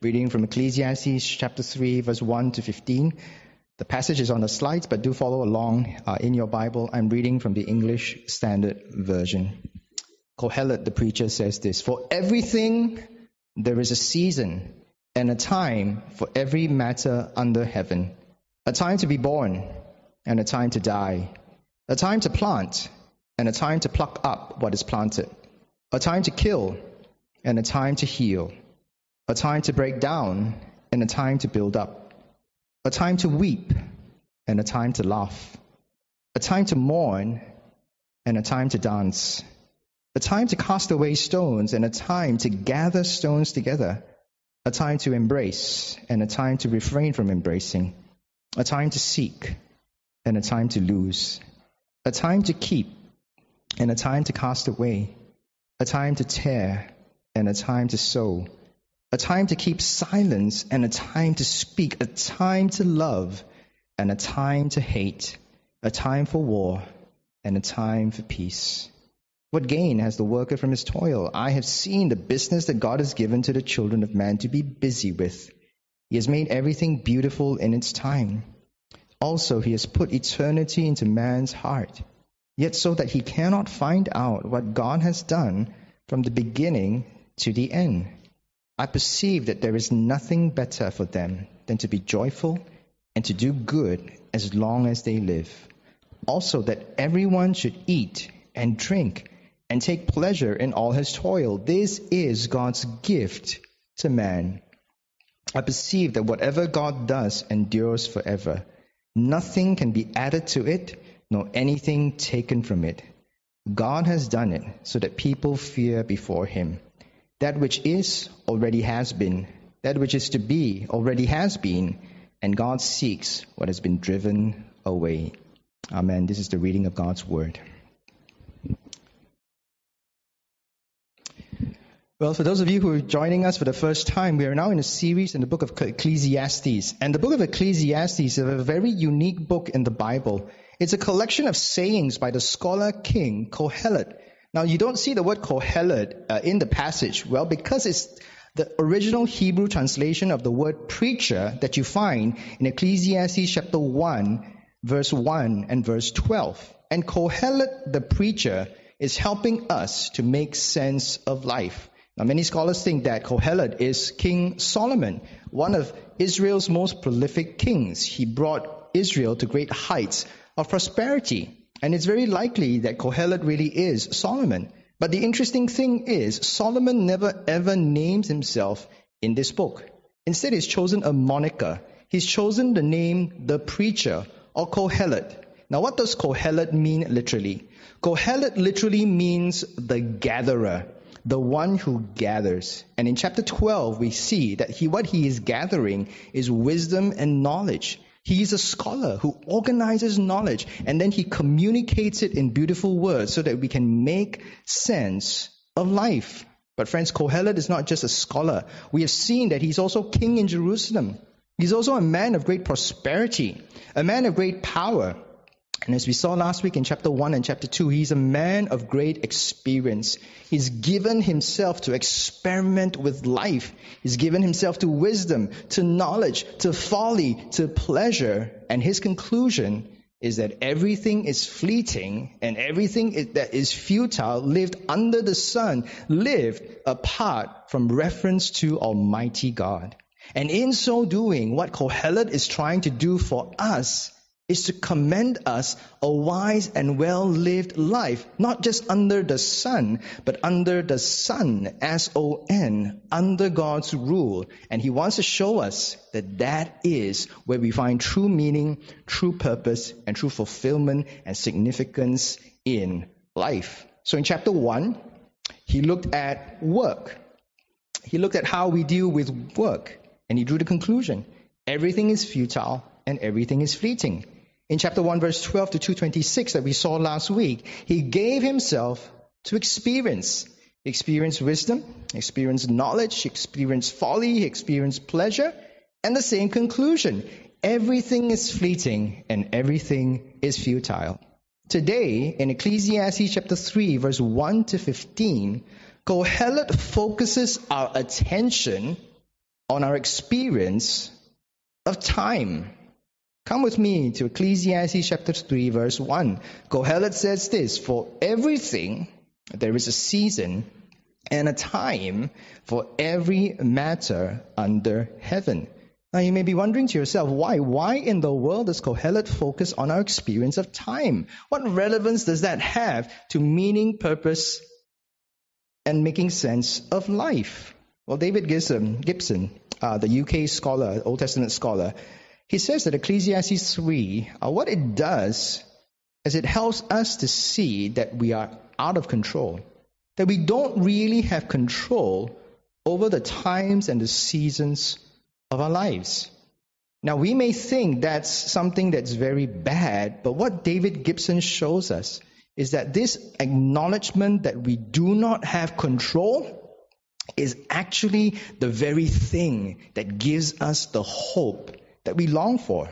reading from Ecclesiastes chapter 3, verse 1 to 15. The passage is on the slides, but do follow along in your Bible. I'm reading from the English Standard Version. Kohelet, the preacher, says this: "For everything there is a season and a time for every matter under heaven, a time to be born and a time to die, a time to plant and a time to pluck up what is planted, a time to kill and a time to heal, a time to break down and a time to build up, a time to weep and a time to laugh, a time to mourn and a time to dance, a time to cast away stones and a time to gather stones together, a time to embrace and a time to refrain from embracing, a time to seek and a time to lose, a time to keep and a time to cast away, a time to tear and a time to sow, a time to keep silence and a time to speak, a time to love and a time to hate, a time for war and a time for peace. What gain has the worker from his toil? I have seen the business that God has given to the children of man to be busy with. He has made everything beautiful in its time. Also, he has put eternity into man's heart, yet so that he cannot find out what God has done from the beginning to the end. I perceive that there is nothing better for them than to be joyful and to do good as long as they live. Also, that everyone should eat and drink and take pleasure in all his toil. This is God's gift to man. I perceive that whatever God does endures forever. Nothing can be added to it, nor anything taken from it. God has done it so that people fear before him. That which is already has been. That which is to be already has been. And God seeks what has been driven away." Amen. This is the reading of God's word. Well, for those of you who are joining us for the first time, we are now in a series in the book of Ecclesiastes. And the book of Ecclesiastes is a very unique book in the Bible. It's a collection of sayings by the scholar king Kohelet. Now, you don't see the word Kohelet in the passage. Well, because it's the original Hebrew translation of the word preacher that you find in Ecclesiastes chapter 1, verse 1 and verse 12. And Kohelet, the preacher, is helping us to make sense of life. Now, many scholars think that Kohelet is King Solomon, one of Israel's most prolific kings. He brought Israel to great heights of prosperity. And it's very likely that Kohelet really is Solomon. But the interesting thing is, Solomon never ever names himself in this book. Instead, he's chosen a moniker. He's chosen the name the preacher or Kohelet. Now, what does Kohelet mean literally? Kohelet literally means the gatherer, the one who gathers. And in chapter 12, we see that what he is gathering is wisdom and knowledge. He is a scholar who organizes knowledge and then he communicates it in beautiful words so that we can make sense of life. But friends, Kohelet is not just a scholar. We have seen that he's also king in Jerusalem. He's also a man of great prosperity, a man of great power. And as we saw last week in chapter 1 and chapter 2, he's a man of great experience. He's given himself to experiment with life. He's given himself to wisdom, to knowledge, to folly, to pleasure. And his conclusion is that everything is fleeting and everything that is futile, lived under the sun, lived apart from reference to Almighty God. And in so doing, what Kohelet is trying to do for us is to commend us a wise and well-lived life, not just under the sun, but under the sun, S-O-N, under God's rule. And he wants to show us that that is where we find true meaning, true purpose, and true fulfillment and significance in life. So in chapter 1, he looked at work. He looked at how we deal with work, and he drew the conclusion: everything is futile and everything is fleeting. In chapter 1, verse 12 to 226 that we saw last week, he gave himself to experience. He experienced wisdom, experienced knowledge, experienced folly, experienced pleasure, and the same conclusion: everything is fleeting and everything is futile. Today, in Ecclesiastes chapter 3, verse 1 to 15, Kohelet focuses our attention on our experience of time. Come with me to Ecclesiastes chapter 3, verse 1. Kohelet says this, "For everything there is a season and a time for every matter under heaven." Now you may be wondering to yourself, why? Why in the world does Kohelet focus on our experience of time? What relevance does that have to meaning, purpose, and making sense of life? Well, David Gibson, the UK scholar, Old Testament scholar, he says that Ecclesiastes 3, what it does is it helps us to see that we are out of control, that we don't really have control over the times and the seasons of our lives. Now, we may think that's something that's very bad, but what David Gibson shows us is that this acknowledgement that we do not have control is actually the very thing that gives us the hope that we long for.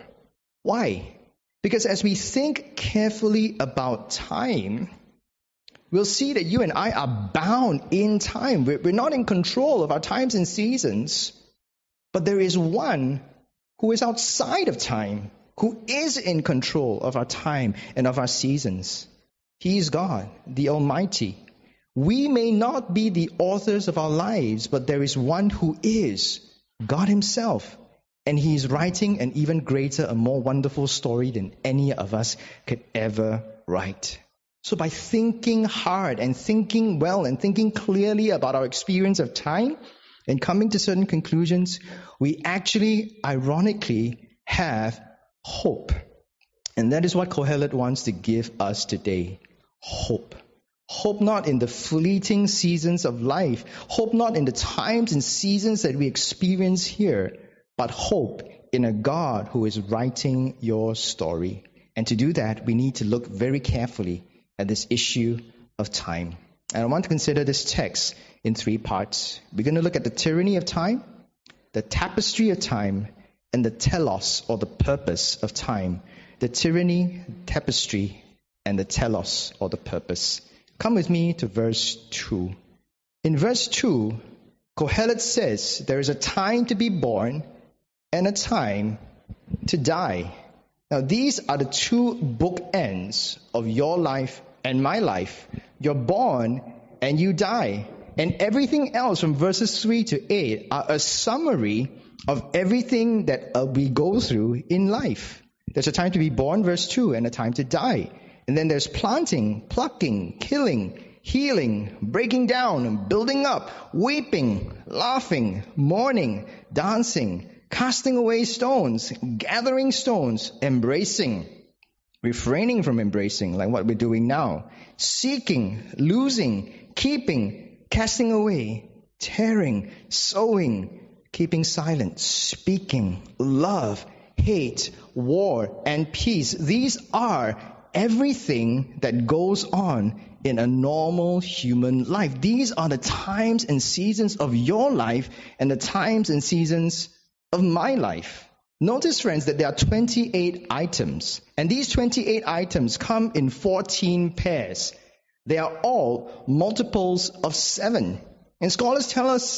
Why? Because as we think carefully about time, we'll see that you and I are bound in time. We're not in control of our times and seasons, but there is one who is outside of time, who is in control of our time and of our seasons. He is God, the Almighty. We may not be the authors of our lives, but there is one who is, God Himself. And He is writing an even greater, a more wonderful story than any of us could ever write. So by thinking hard and thinking well and thinking clearly about our experience of time and coming to certain conclusions, we actually, ironically, have hope. And that is what Kohelet wants to give us today. Hope. Hope not in the fleeting seasons of life. Hope not in the times and seasons that we experience here, but hope in a God who is writing your story. And to do that, we need to look very carefully at this issue of time. And I want to consider this text in 3 parts. We're going to look at the tyranny of time, the tapestry of time, and the telos, or the purpose of time. The tyranny, tapestry, and the telos, or the purpose. Come with me to verse 2. In verse 2, Kohelet says there is a time to be born and a time to die. Now, these are the 2 bookends of your life and my life. You're born and you die. And everything else from verses 3 to 8 are a summary of everything that we go through in life. There's a time to be born, verse 2, and a time to die. And then there's planting, plucking, killing, healing, breaking down, building up, weeping, laughing, mourning, dancing, casting away stones, gathering stones, embracing, refraining from embracing, like what we're doing now, seeking, losing, keeping, casting away, tearing, sowing, keeping silent, speaking, love, hate, war, and peace. These are everything that goes on in a normal human life. These are the times and seasons of your life and the times and seasons of my life. Notice, friends, that there are 28 items, and these 28 items come in 14 pairs. They are all multiples of 7. And scholars tell us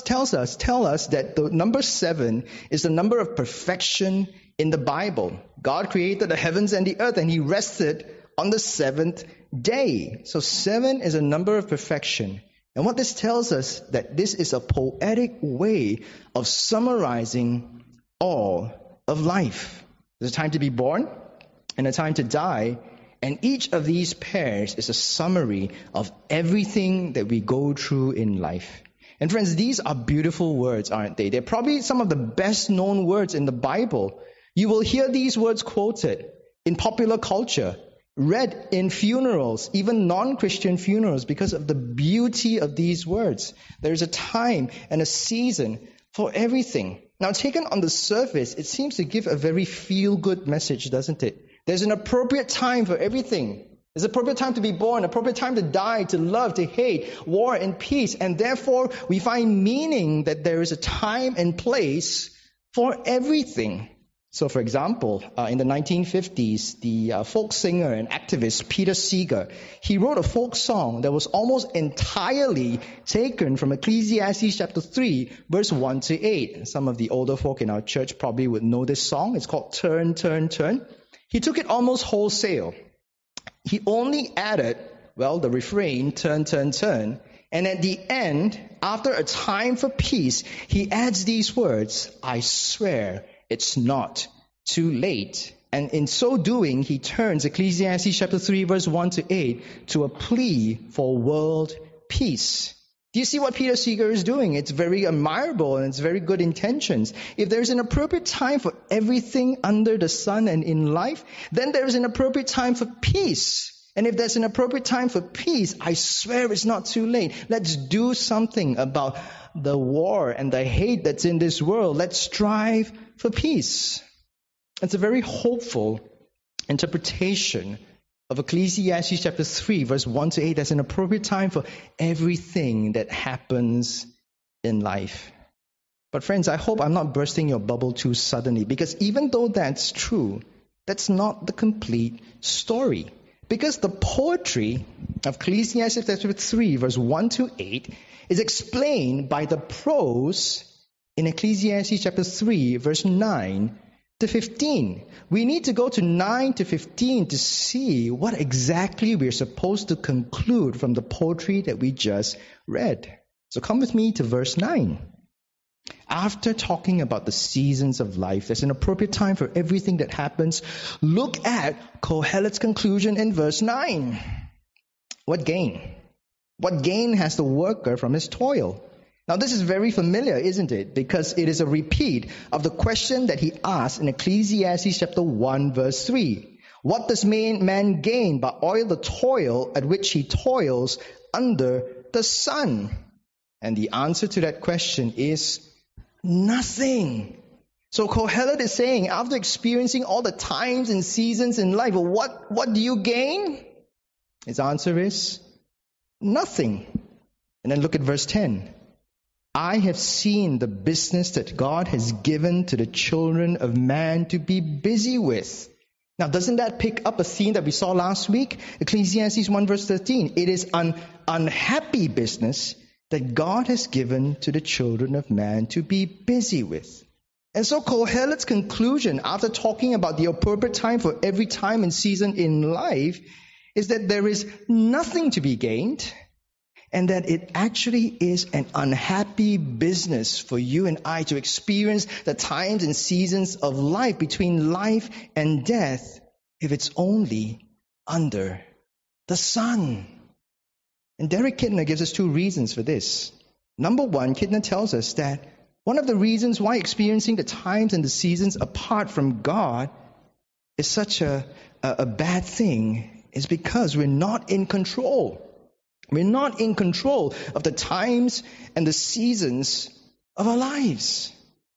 that the number 7 is the number of perfection in the Bible. God created the heavens and the earth, and He rested on the 7th day. So 7 is a number of perfection. And what this tells us, that this is a poetic way of summarizing all of life. There's a time to be born and a time to die, and each of these pairs is a summary of everything that we go through in life. And friends, these are beautiful words, aren't they? They're probably some of the best known words in the Bible. You will hear these words quoted in popular culture, read in funerals, even non-Christian funerals, because of the beauty of these words. There's a time and a season for everything. Now, taken on the surface, it seems to give a very feel-good message, doesn't it? There's an appropriate time for everything. There's an appropriate time to be born, appropriate time to die, to love, to hate, war and peace. And therefore, we find meaning that there is a time and place for everything. So, for example, in the 1950s, the folk singer and activist Peter Seeger, he wrote a folk song that was almost entirely taken from Ecclesiastes chapter 3, verse 1 to 8. Some of the older folk in our church probably would know this song. It's called Turn, Turn, Turn. He took it almost wholesale. He only added, the refrain, turn, turn, turn. And at the end, after a time for peace, he adds these words, I swear it's not too late. And in so doing, he turns Ecclesiastes chapter 3, verse 1 to 8 to a plea for world peace. Do you see what Peter Seeger is doing? It's very admirable and it's very good intentions. If there's an appropriate time for everything under the sun and in life, then there is an appropriate time for peace. And if there's an appropriate time for peace, I swear it's not too late. Let's do something about the war and the hate that's in this world. Let's strive for peace. It's a very hopeful interpretation of Ecclesiastes chapter 3, verse 1 to 8. There's an appropriate time for everything that happens in life. But friends, I hope I'm not bursting your bubble too suddenly, because even though that's true, that's not the complete story. Because the poetry of Ecclesiastes chapter 3, verse 1 to 8 is explained by the prose in Ecclesiastes chapter 3, verse 9 to 15. We need to go to 9 to 15 to see what exactly we're supposed to conclude from the poetry that we just read. So come with me to verse 9. After talking about the seasons of life, there's an appropriate time for everything that happens. Look at Kohelet's conclusion in verse 9. What gain? What gain has the worker from his toil? Now this is very familiar, isn't it? Because it is a repeat of the question that he asked in Ecclesiastes chapter 1, verse 3. What does man gain by all the toil at which he toils under the sun? And the answer to that question is nothing. So Kohelet is saying, after experiencing all the times and seasons in life, what do you gain? His answer is nothing. And then look at verse 10. I have seen the business that God has given to the children of man to be busy with. Now, doesn't that pick up a theme that we saw last week? Ecclesiastes 1 verse 13. It is an unhappy business that God has given to the children of man to be busy with. And so Kohelet's conclusion, after talking about the appropriate time for every time and season in life, is that there is nothing to be gained, and that it actually is an unhappy business for you and I to experience the times and seasons of life, between life and death, if it's only under the sun. And Derek Kidner gives us two reasons for this. Number one, Kidner tells us that one of the reasons why experiencing the times and the seasons apart from God is such a bad thing is because we're not in control. We're not in control of the times and the seasons of our lives.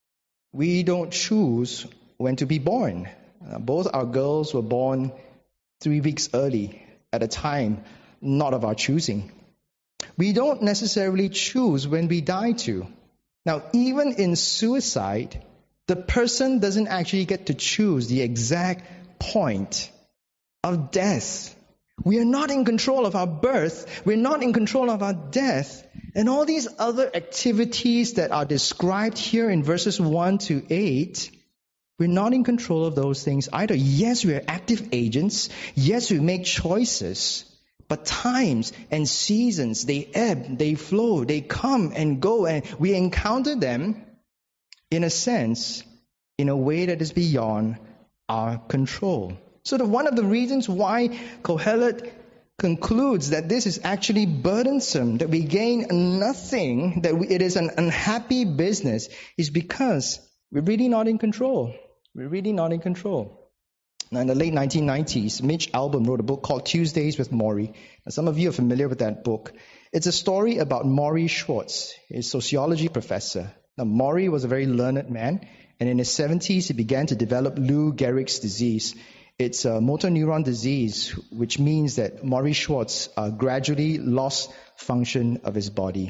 We don't choose when to be born. Both our girls were born 3 weeks early at a time not of our choosing. We don't necessarily choose when we die too. Now, even in suicide, the person doesn't actually get to choose the exact point of death. We are not in control of our birth. We're not in control of our death. And all these other activities that are described here in verses 1 to 8, we're not in control of those things either. Yes, we are active agents. Yes, we make choices. But times and seasons, they ebb, they flow, they come and go, and we encounter them, in a sense, in a way that is beyond our control. So one of the reasons why Kohelet concludes that this is actually burdensome, that we gain nothing, that it is an unhappy business, is because we're really not in control. We're really not in control. Now, in the late 1990s, Mitch Albom wrote a book called Tuesdays with Morrie. Now, some of you are familiar with that book. It's a story about Morrie Schwartz, a sociology professor. Now, Morrie was a very learned man, and in his 70s, he began to develop Lou Gehrig's disease. It's a motor neuron disease, which means that Morrie Schwartz gradually lost function of his body.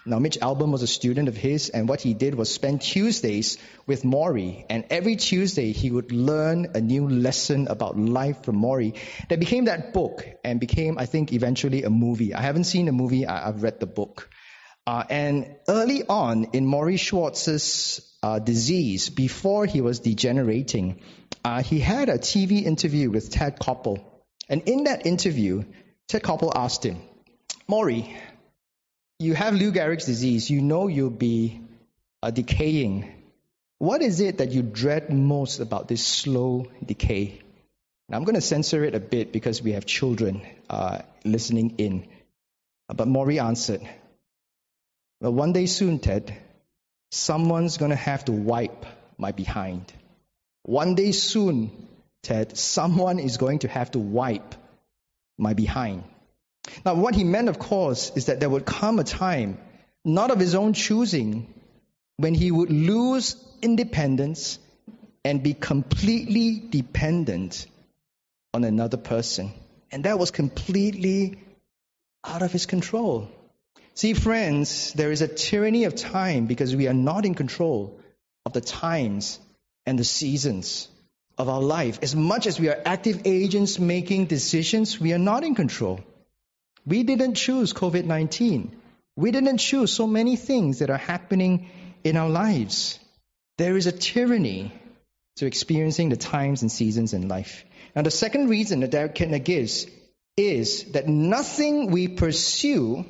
Now, Mitch Albom was a student of his, and what he did was spend Tuesdays with Morrie. And every Tuesday, he would learn a new lesson about life from Morrie that became that book and became, I think, eventually a movie. I haven't seen the movie. I've read the book. And early on in Morrie Schwartz's disease, before he was degenerating, he had a TV interview with Ted Koppel. And in that interview, Ted Koppel asked him, Morrie, you have Lou Gehrig's disease. You know you'll be decaying. What is it that you dread most about this slow decay? Now, I'm going to censor it a bit because we have children listening in. But Morrie answered, well, one day soon, Ted, someone's going to have to wipe my behind. One day soon, Ted, someone is going to have to wipe my behind. Now, what he meant, of course, is that there would come a time, not of his own choosing, when he would lose independence and be completely dependent on another person. And that was completely out of his control. See, friends, there is a tyranny of time because we are not in control of the times and the seasons of our life. As much as we are active agents making decisions, we are not in control. We didn't choose COVID-19. We didn't choose so many things that are happening in our lives. There is a tyranny to experiencing the times and seasons in life. Now, the second reason that Derek Kidner gives is that nothing we pursue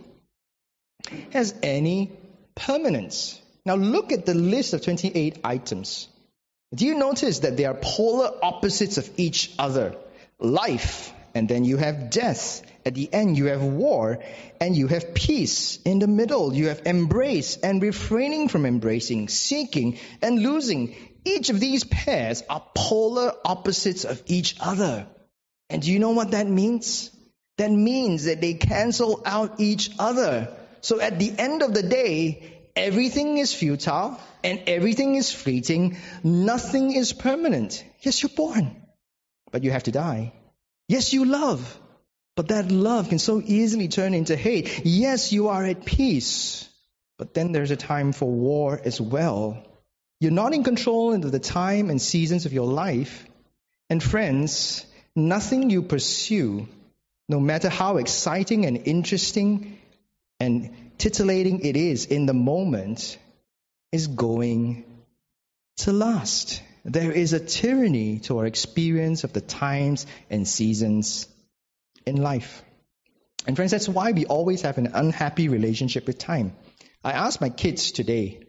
has any permanence. Now, look at the list of 28 items. Do you notice that they are polar opposites of each other? Life, and then you have death. At the end, you have war, and you have peace. In the middle, you have embrace and refraining from embracing, seeking and losing. Each of these pairs are polar opposites of each other. And do you know what that means? That means that they cancel out each other. So at the end of the day, everything is futile and everything is fleeting. Nothing is permanent. Yes, you're born, but you have to die. Yes, you love, but that love can so easily turn into hate. Yes, you are at peace, but then there's a time for war as well. You're not in control of the time and seasons of your life. And friends, nothing you pursue, no matter how exciting and interesting and titillating it is in the moment, is going to last. There is a tyranny to our experience of the times and seasons in life. And friends, that's why we always have an unhappy relationship with time. I asked my kids today,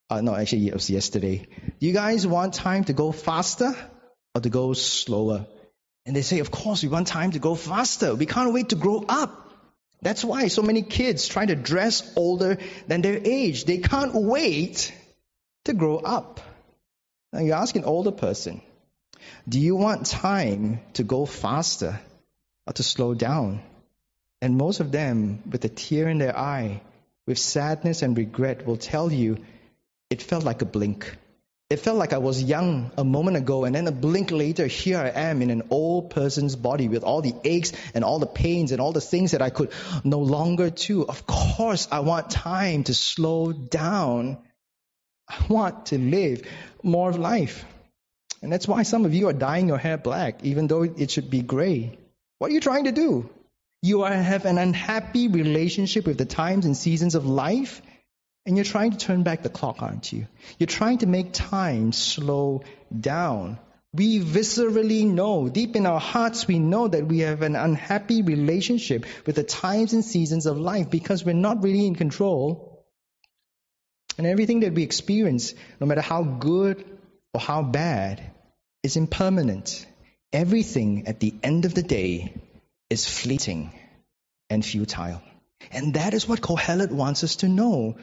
it was yesterday, do you guys want time to go faster or to go slower? And they say, of course, we want time to go faster. We can't wait to grow up. That's why so many kids try to dress older than their age. They can't wait to grow up. Now you ask an older person, do you want time to go faster or to slow down? And most of them, with a tear in their eye, with sadness and regret, will tell you, it felt like a blink. It felt like I was young a moment ago, and then a blink later, here I am in an old person's body with all the aches and all the pains and all the things that I could no longer do. Of course, I want time to slow down. I want to live more of life. And that's why some of you are dyeing your hair black, even though it should be gray. What are you trying to do? You have an unhappy relationship with the times and seasons of life, and you're trying to turn back the clock, aren't you? You're trying to make time slow down. We viscerally know, deep in our hearts, we know that we have an unhappy relationship with the times and seasons of life because we're not really in control. And everything that we experience, no matter how good or how bad, is impermanent. Everything at the end of the day is fleeting and futile. And that is what Kohelet wants us to know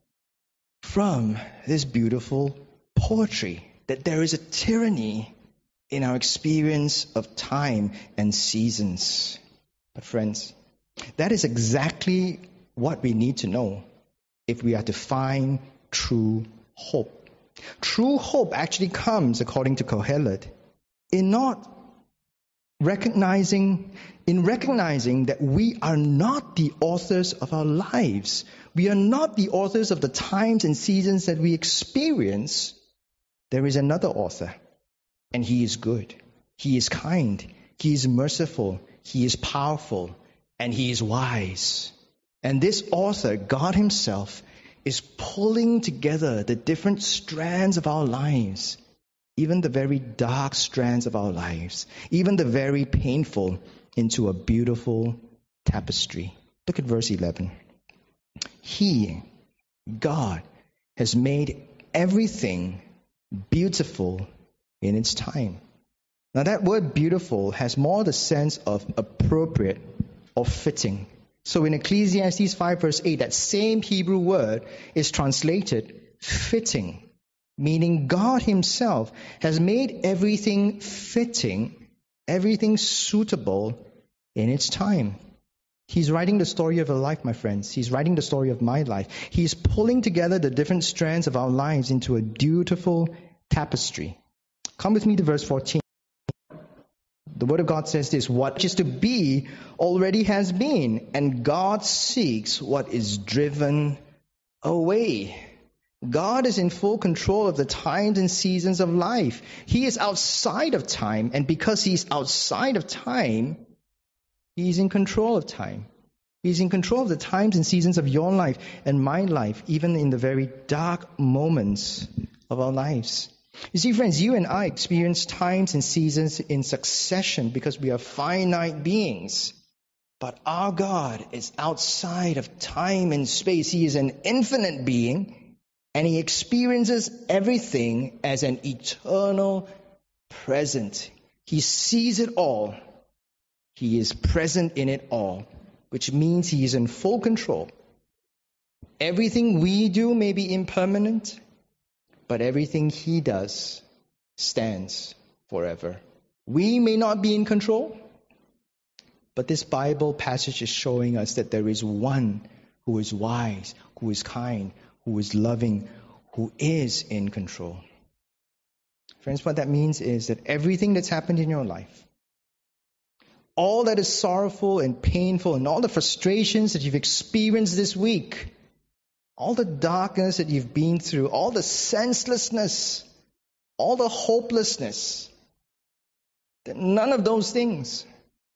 from this beautiful poetry, that there is a tyranny in our experience of time and seasons. But friends, that is exactly what we need to know if we are to find true hope. True hope actually comes, according to Kohelet, in recognizing that we are not the authors of our lives. We are not the authors of the times and seasons that we experience. There is another author, and he is good. He is kind. He is merciful. He is powerful, and he is wise. And this author, God himself, is pulling together the different strands of our lives, even the very dark strands of our lives, even the very painful, into a beautiful tapestry. Look at verse 11. He, God, has made everything beautiful in its time. Now that word beautiful has more the sense of appropriate or fitting. So in Ecclesiastes 5 verse 8, that same Hebrew word is translated fitting, meaning God himself has made everything fitting, everything suitable in its time. He's writing the story of a life, my friends. He's writing the story of my life. He's pulling together the different strands of our lives into a beautiful tapestry. Come with me to verse 14. The Word of God says this: what is to be already has been, and God seeks what is driven away. God is in full control of the times and seasons of life. He is outside of time, and because He's outside of time, He's in control of time. He's in control of the times and seasons of your life and my life, even in the very dark moments of our lives. You see, friends, you and I experience times and seasons in succession because we are finite beings. But our God is outside of time and space. He is an infinite being, and He experiences everything as an eternal present. He sees it all. He is present in it all, which means He is in full control. Everything we do may be impermanent, but everything He does stands forever. We may not be in control, but this Bible passage is showing us that there is one who is wise, who is kind, who is loving, who is in control. Friends, what that means is that everything that's happened in your life, all that is sorrowful and painful and all the frustrations that you've experienced this week, all the darkness that you've been through, all the senselessness, all the hopelessness, that none of those things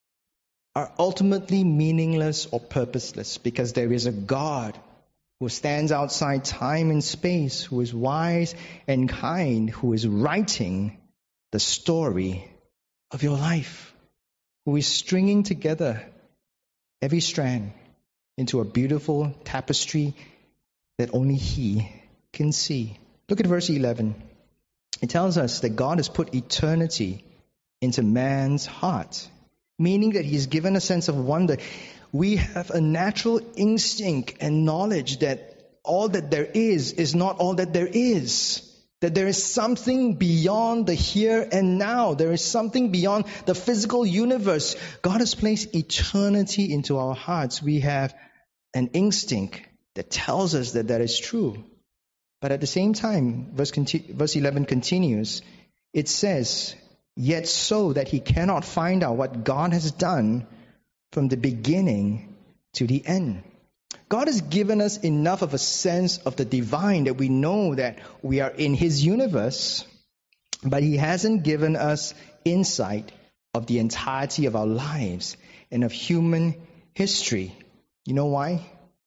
are ultimately meaningless or purposeless, because there is a God who stands outside time and space, who is wise and kind, who is writing the story of your life, who is stringing together every strand into a beautiful tapestry that only He can see. Look at verse 11. It tells us that God has put eternity into man's heart, meaning that He's given a sense of wonder. We have a natural instinct and knowledge that all that there is not all that there is. That there is something beyond the here and now. There is something beyond the physical universe. God has placed eternity into our hearts. We have an instinct that tells us that that is true. But at the same time, verse 11 continues. It says, yet so that he cannot find out what God has done from the beginning to the end. God has given us enough of a sense of the divine that we know that we are in His universe, but He hasn't given us insight of the entirety of our lives and of human history. You know why?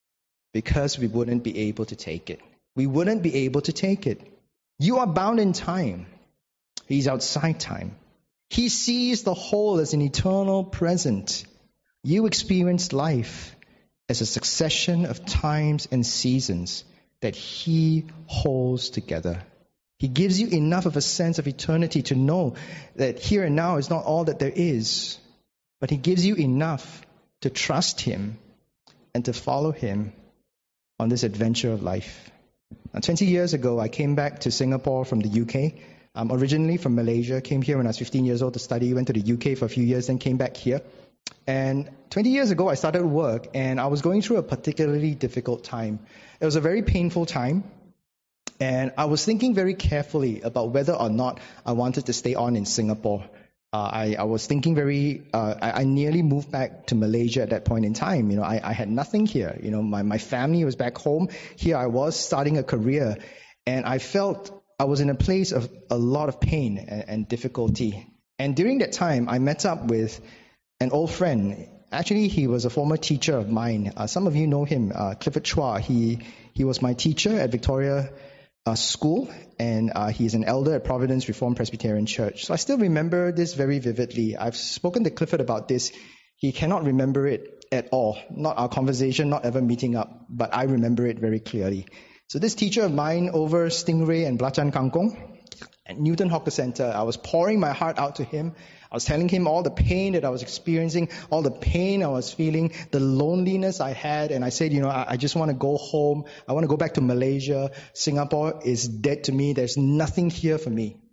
Because we wouldn't be able to take it. We wouldn't be able to take it. You are bound in time. He's outside time. He sees the whole as an eternal present. You experience life as a succession of times and seasons that He holds together. He gives you enough of a sense of eternity to know that here and now is not all that there is, but He gives you enough to trust Him and to follow Him on this adventure of life. Now, 20 years ago, I came back to Singapore from the UK. I'm originally from Malaysia, came here when I was 15 years old to study, went to the UK for a few years, then came back here. And 20 years ago, I started work, and I was going through a particularly difficult time. It was a very painful time, and I was thinking very carefully about whether or not I wanted to stay on in Singapore. I was thinking I nearly moved back to Malaysia at that point in time. I had nothing here. My family was back home. Here I was starting a career, and I felt I was in a place of a lot of pain and difficulty. And during that time, I met up with an old friend. Actually, he was a former teacher of mine. Some of you know him, Clifford Chua. He was my teacher at Victoria School, and he's an elder at Providence Reformed Presbyterian Church. So I still remember this very vividly. I've spoken to Clifford about this. He cannot remember it at all. Not our conversation, not ever meeting up, but I remember it very clearly. So this teacher of mine over Stingray and Belacan Kangkong at Newton Hawker Centre, I was pouring my heart out to him. I was telling him all the pain that I was experiencing, all the pain I was feeling, the loneliness I had. And I said, I just want to go home. I want to go back to Malaysia. Singapore is dead to me. There's nothing here for me.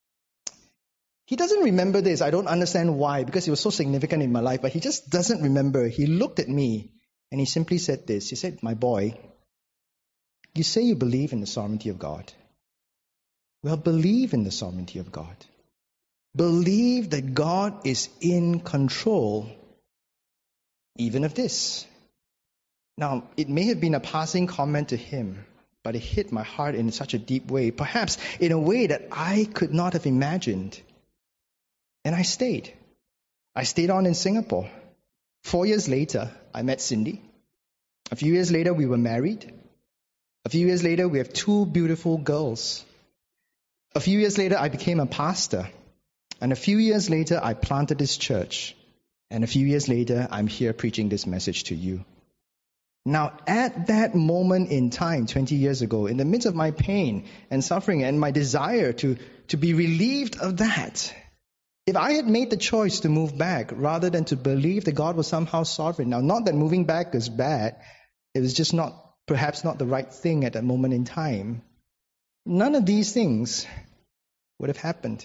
He doesn't remember this. I don't understand why, because it was so significant in my life, but he just doesn't remember. He looked at me and he simply said this. He said, "My boy, you say you believe in the sovereignty of God. Well, believe in the sovereignty of God. Believe that God is in control even of this." Now, it may have been a passing comment to him, but it hit my heart in such a deep way, perhaps in a way that I could not have imagined. And I stayed. I stayed on in Singapore. 4 years later, I met Cindy. A few years later, we were married. A few years later, we have 2 beautiful girls. A few years later, I became a pastor. And a few years later, I planted this church. And a few years later, I'm here preaching this message to you. Now, at that moment in time, 20 years ago, in the midst of my pain and suffering and my desire to be relieved of that, if I had made the choice to move back rather than to believe that God was somehow sovereign, now not that moving back is bad, it was just perhaps not the right thing at that moment in time, none of these things would have happened.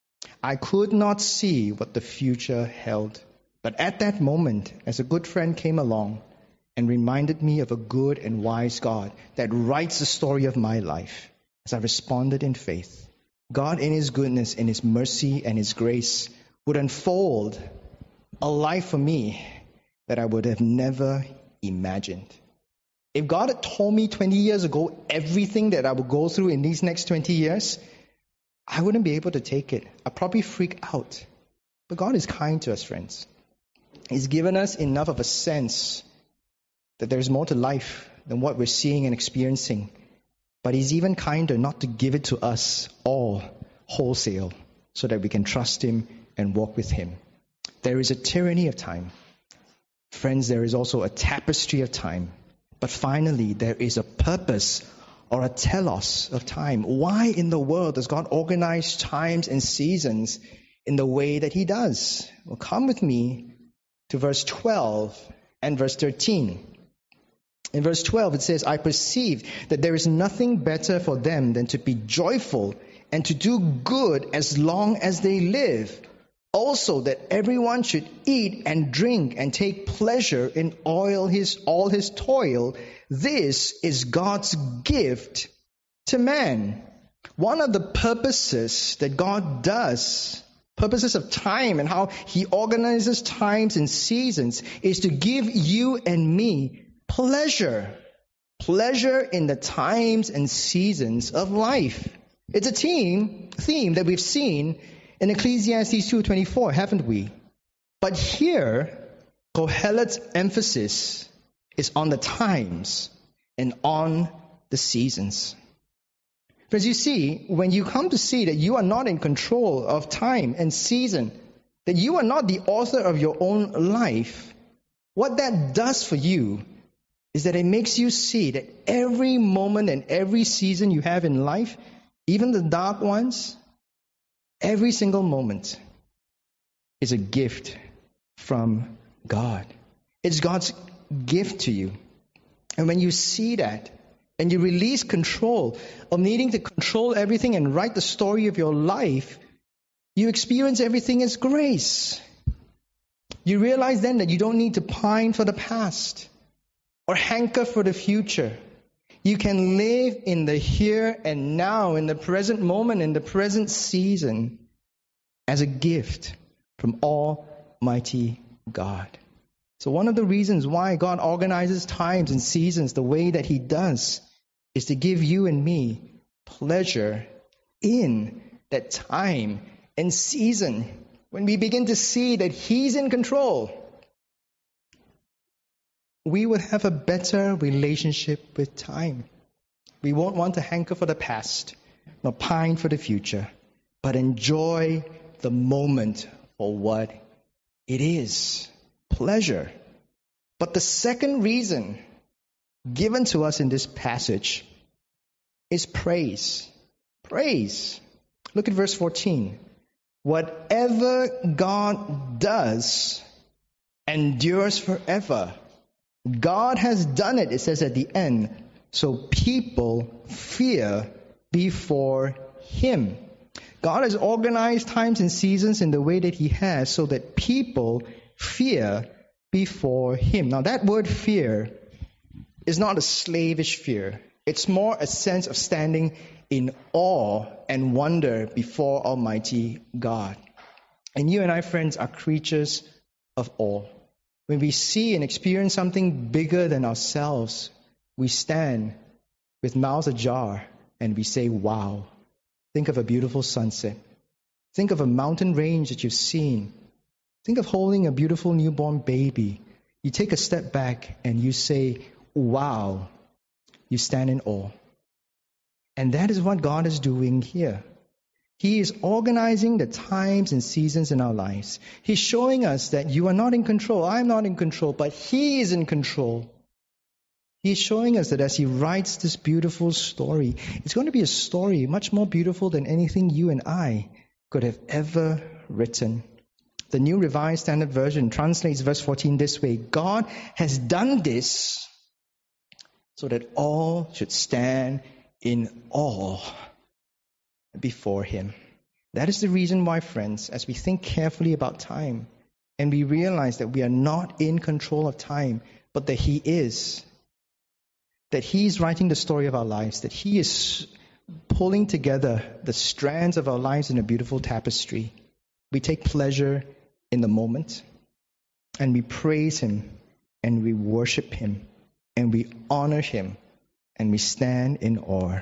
I could not see what the future held. But at that moment, as a good friend came along and reminded me of a good and wise God that writes the story of my life, as I responded in faith, God in His goodness, in His mercy and His grace would unfold a life for me that I would have never imagined. If God had told me 20 years ago everything that I would go through in these next 20 years, I wouldn't be able to take it. I'd probably freak out. But God is kind to us, friends. He's given us enough of a sense that there's more to life than what we're seeing and experiencing. But He's even kinder not to give it to us all wholesale so that we can trust Him and walk with Him. There is a tyranny of time. Friends, there is also a tapestry of time. But finally, there is a purpose or a telos of time. Why in the world does God organize times and seasons in the way that He does? Well, come with me to verse 12 and verse 13. In verse 12, it says, "I perceive that there is nothing better for them than to be joyful and to do good as long as they live. Also that everyone should eat and drink and take pleasure in all his toil. This is God's gift to man." One of the purposes that God does, purposes of time and how He organizes times and seasons, is to give you and me pleasure. Pleasure in the times and seasons of life. It's a theme that we've seen in Ecclesiastes 2:24, haven't we? But here, Kohelet's emphasis is on the times and on the seasons. Friends, you see, when you come to see that you are not in control of time and season, that you are not the author of your own life, what that does for you is that it makes you see that every moment and every season you have in life, even the dark ones, every single moment is a gift from God. It's God's gift to you. And when you see that, and you release control of needing to control everything and write the story of your life, you experience everything as grace. You realize then that you don't need to pine for the past or hanker for the future. You can live in the here and now, in the present moment, in the present season, as a gift from Almighty God. So one of the reasons why God organizes times and seasons the way that He does is to give you and me pleasure in that time and season when we begin to see that He's in control. We will have a better relationship with time. We won't want to hanker for the past, nor pine for the future, but enjoy the moment for what it is. Pleasure. But the second reason given to us in this passage is praise. Praise. Look at verse 14. Whatever God does endures forever. God has done it, it says at the end, so people fear before Him. God has organized times and seasons in the way that He has so that people fear before Him. Now that word fear is not a slavish fear. It's more a sense of standing in awe and wonder before Almighty God. And you and I, friends, are creatures of awe. When we see and experience something bigger than ourselves, we stand with mouths ajar and we say, wow. Think of a beautiful sunset. Think of a mountain range that you've seen. Think of holding a beautiful newborn baby. You take a step back and you say, wow. You stand in awe. And that is what God is doing here. He is organizing the times and seasons in our lives. He's showing us that you are not in control. I'm not in control, but He is in control. He's showing us that as He writes this beautiful story, it's going to be a story much more beautiful than anything you and I could have ever written. The New Revised Standard Version translates verse 14 this way: God has done this so that all should stand in awe before Him. That is the reason why, friends, as we think carefully about time and we realize that we are not in control of time, but that He is, that He's writing the story of our lives, that He is pulling together the strands of our lives in a beautiful tapestry. We take pleasure in the moment and we praise Him and we worship Him and we honor Him and we stand in awe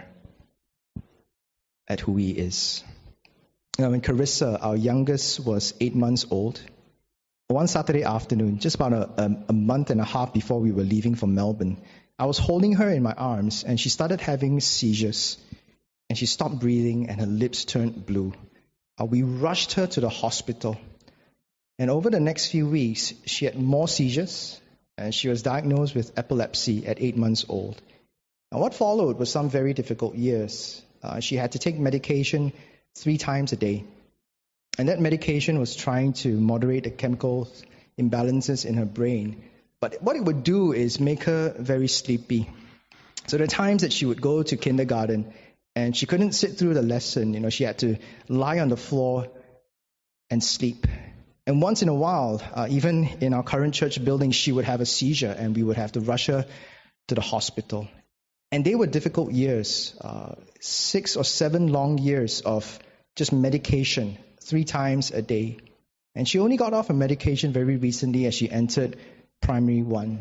at who He is. Now, when Carissa, our youngest, was 8 months old, one Saturday afternoon, just about a month and a half before we were leaving for Melbourne, I was holding her in my arms and she started having seizures and she stopped breathing and her lips turned blue. We rushed her to the hospital, and over the next few weeks she had more seizures and she was diagnosed with epilepsy at 8 months old. Now, what followed was some very difficult years. She had to take medication 3 times a day. And that medication was trying to moderate the chemical imbalances in her brain. But what it would do is make her very sleepy. So there are times that she would go to kindergarten and she couldn't sit through the lesson. She had to lie on the floor and sleep. And once in a while, even in our current church building, she would have a seizure and we would have to rush her to the hospital. And they were difficult years, 6 or 7 long years of just medication 3 times a day. And she only got off her medication very recently as she entered primary 1.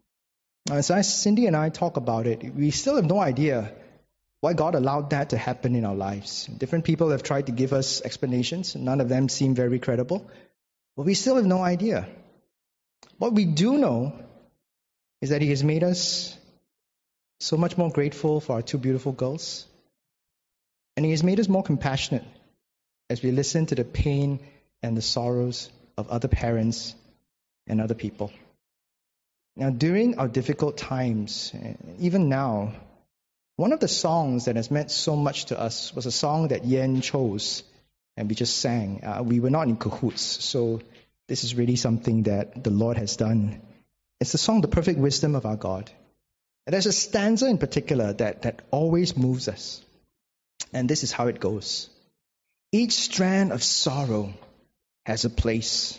So as Cindy and I talk about it, we still have no idea why God allowed that to happen in our lives. Different people have tried to give us explanations. None of them seem very credible. But we still have no idea. What we do know is that He has made us so much more grateful for our 2 beautiful girls. And He has made us more compassionate as we listen to the pain and the sorrows of other parents and other people. Now, during our difficult times, even now, one of the songs that has meant so much to us was a song that Yen chose, and we just sang. We were not in cahoots, so this is really something that the Lord has done. It's the song, The Perfect Wisdom of Our God. And there's a stanza in particular that always moves us. And this is how it goes. Each strand of sorrow has a place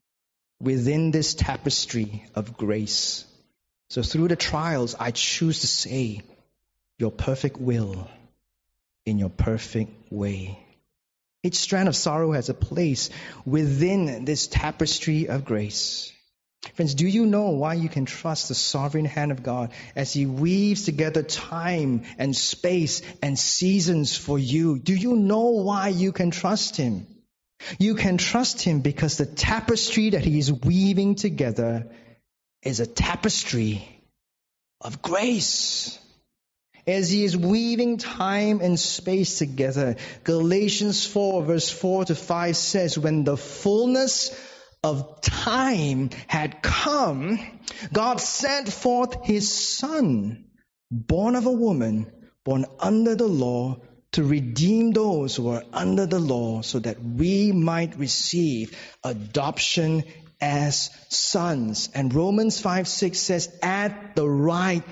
within this tapestry of grace. So through the trials, I choose to say, your perfect will in your perfect way. Each strand of sorrow has a place within this tapestry of grace. Friends, do you know why you can trust the sovereign hand of God as He weaves together time and space and seasons for you? Do you know why you can trust Him? You can trust Him because the tapestry that He is weaving together is a tapestry of grace. As He is weaving time and space together, Galatians 4 verse 4 to 5 says, when the fullness of time had come, God sent forth His Son, born of a woman, born under the law, to redeem those who are under the law, so that we might receive adoption as sons. And Romans 5:6 says, at the right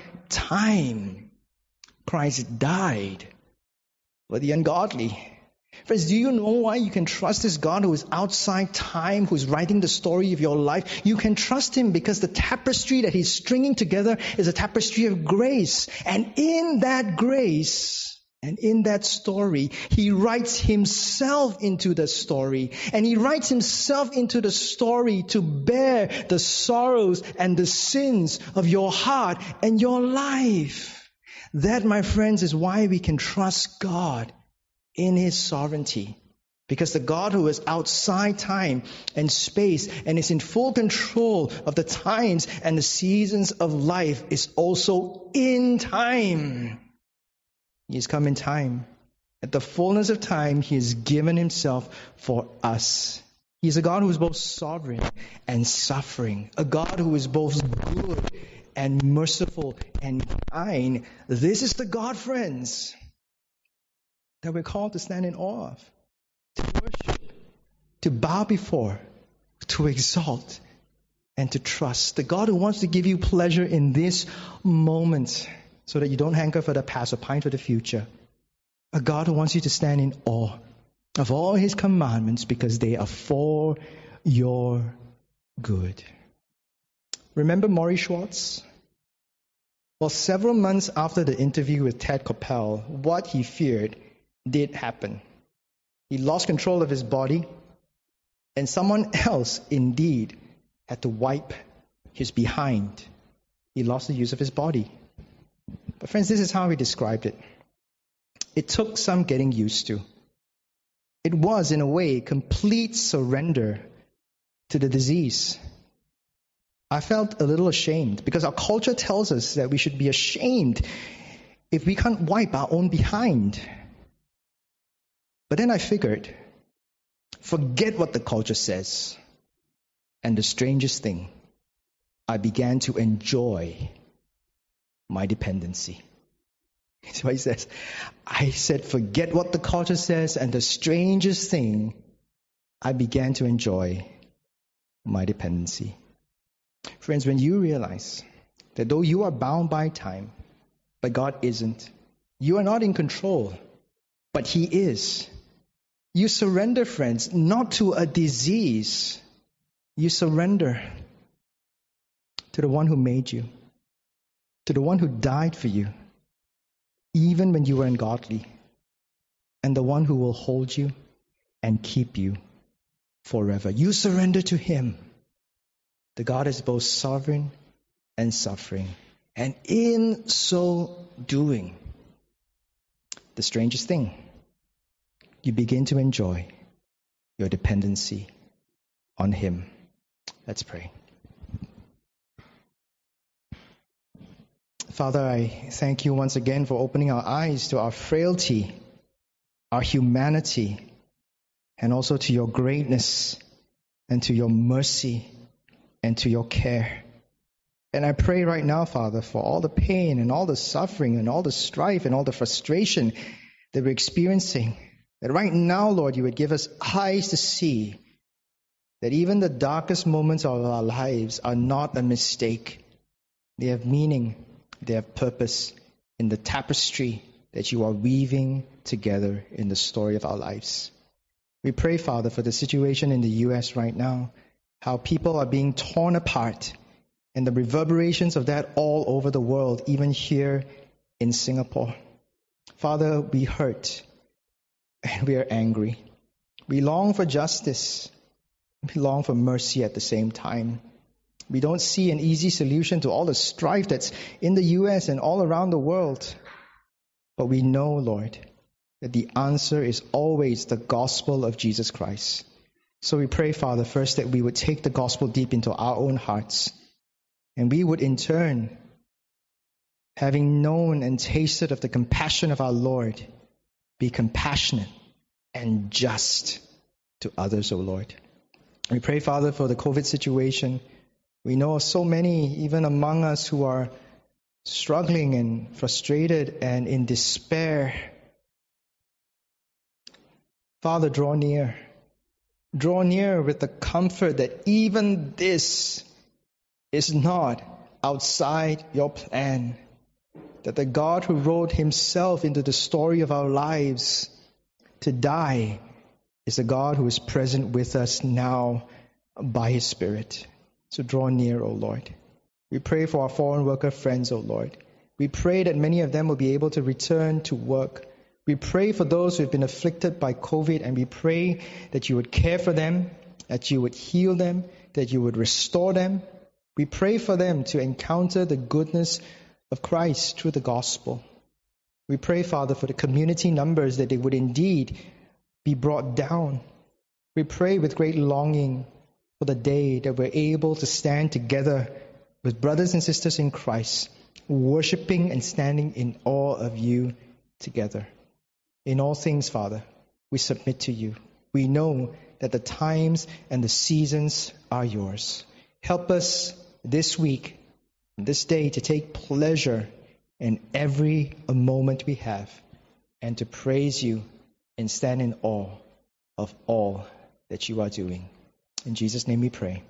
time, Christ died for the ungodly. Friends, do you know why you can trust this God who is outside time, who is writing the story of your life? You can trust Him because the tapestry that He's stringing together is a tapestry of grace. And in that grace and in that story, He writes Himself into the story. And He writes Himself into the story to bear the sorrows and the sins of your heart and your life. That, my friends, is why we can trust God in His sovereignty. Because the God who is outside time and space and is in full control of the times and the seasons of life is also in time. He has come in time. At the fullness of time, He has given Himself for us. He is a God who is both sovereign and suffering. A God who is both good and merciful and kind. This is the God, friends, that we're called to stand in awe of, to worship, to bow before, to exalt, and to trust. The God who wants to give you pleasure in this moment so that you don't hanker for the past or pine for the future. A God who wants you to stand in awe of all His commandments because they are for your good. Remember Maury Schwartz? Well, several months after the interview with Ted Koppel, what he feared did happen. He lost control of his body, and someone else indeed had to wipe his behind. He lost the use of his body. But friends, this is how he described it. It took some getting used to. It was, in a way, complete surrender to the disease. I felt a little ashamed because our culture tells us that we should be ashamed if we can't wipe our own behind. But then I figured, forget what the culture says. And the strangest thing, I began to enjoy my dependency. That's what he says. I said, forget what the culture says, and the strangest thing, I began to enjoy my dependency. Friends, when you realize that though you are bound by time, but God isn't, you are not in control, but He is. You surrender, friends, not to a disease. You surrender to the one who made you, to the one who died for you, even when you were ungodly, and the one who will hold you and keep you forever. You surrender to Him. The God is both sovereign and suffering. And in so doing, the strangest thing, you begin to enjoy your dependency on Him. Let's pray. Father, I thank You once again for opening our eyes to our frailty, our humanity, and also to Your greatness and to Your mercy and to Your care. And I pray right now, Father, for all the pain and all the suffering and all the strife and all the frustration that we're experiencing, that right now, Lord, You would give us eyes to see that even the darkest moments of our lives are not a mistake. They have meaning, they have purpose in the tapestry that You are weaving together in the story of our lives. We pray, Father, for the situation in the U.S. right now, how people are being torn apart, and the reverberations of that all over the world, even here in Singapore. Father, we hurt and we are angry. We long for justice. We long for mercy at the same time. We don't see an easy solution to all the strife that's in the U.S. and all around the world. But we know, Lord, that the answer is always the gospel of Jesus Christ. So we pray, Father, first that we would take the gospel deep into our own hearts. And we would in turn, having known and tasted of the compassion of our Lord, be compassionate and just to others, O Lord. We pray, Father, for the COVID situation. We know of so many, even among us, who are struggling and frustrated and in despair. Father, draw near. Draw near with the comfort that even this is not outside your plan. That the God who wrote himself into the story of our lives to die is a God who is present with us now by his Spirit. So draw near, O Lord. We pray for our foreign worker friends, O Lord. We pray that many of them will be able to return to work. We pray for those who have been afflicted by COVID, and we pray that you would care for them, that you would heal them, that you would restore them. We pray for them to encounter the goodness of Christ through the gospel. We pray, Father, for the community numbers, that they would indeed be brought down. We pray with great longing for the day that we're able to stand together with brothers and sisters in Christ, worshiping and standing in awe of you together. In all things, Father, we submit to you. We know that the times and the seasons are yours. Help us this week, this day, to take pleasure in every moment we have and to praise you and stand in awe of all that you are doing. In Jesus' name we pray.